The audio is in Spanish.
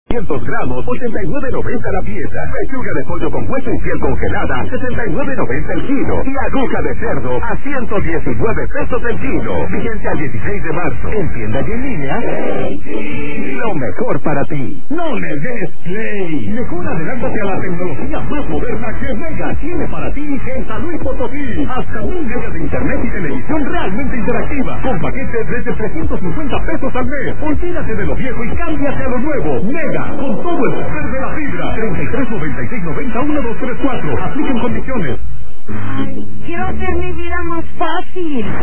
500 gramos, 89.90 la pieza. Pechuga de pollo con hueso y piel congelada, 69.90 el kilo. Y aguja de cerdo a 119 pesos el kilo. Vigente al 16 de marzo. En tienda y en línea. Lo mejor para ti. No le des play. Mejor adelántate a la tecnología más moderna que Mega tiene para ti en San Luis Potosí. Hasta 1 GB de internet y televisión realmente interactiva. Con paquetes desde 350 pesos al mes. Olvídate de lo viejo y cámbiate a lo nuevo. Mega, con todo el poder de la fibra. 33 96 90 1234. Apliquen condiciones. Ay, quiero hacer mi vida más fácil.